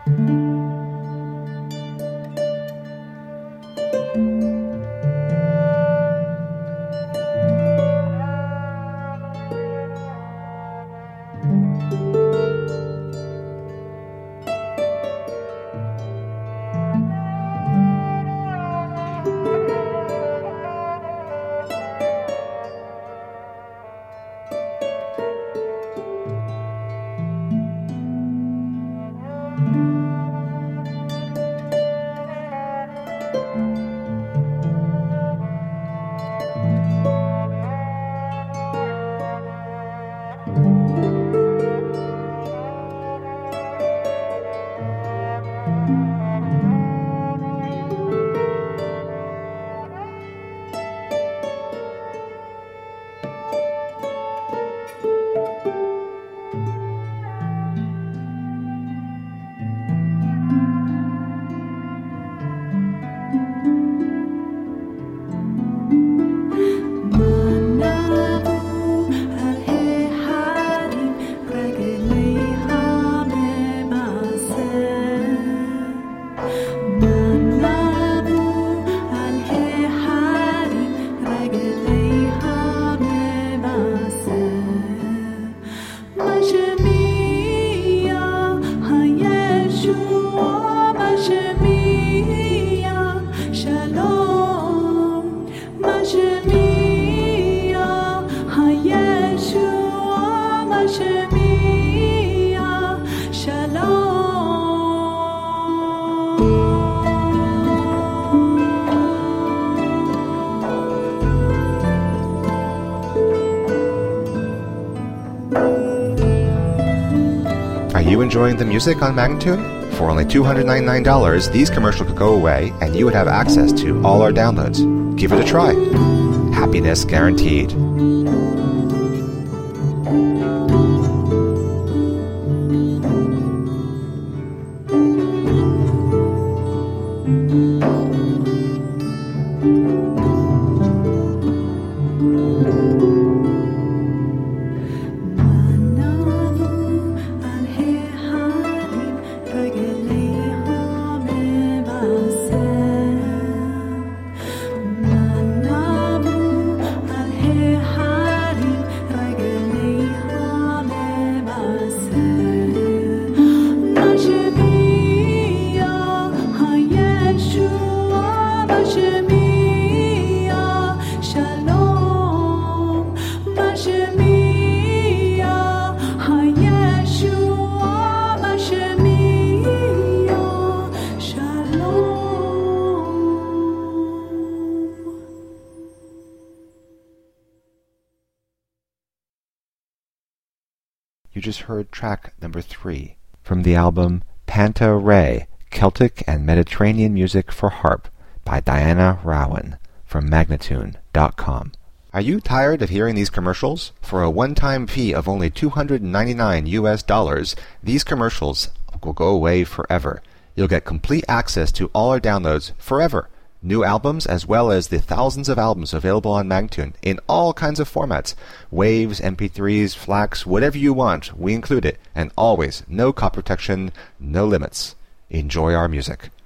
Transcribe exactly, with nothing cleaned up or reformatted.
Are you enjoying the music on Magnatune? For only two hundred ninety-nine dollars, these commercials could go away and you would have access to all our downloads. Give it a try. Happiness guaranteed. You just heard track number three from the album Panta Rhei, Celtic and Mediterranean Music for Harp by Diana Rowan from Magnatune dot com. Are you tired of hearing these commercials? For a one-time fee of only two hundred ninety-nine U S dollars, these commercials will go away forever. You'll get complete access to all our downloads forever. New albums as well as the thousands of albums available on Magnatune in all kinds of formats. Waves, M P threes, FLACs, whatever you want, we include it. And always, no copy protection, no limits. Enjoy our music.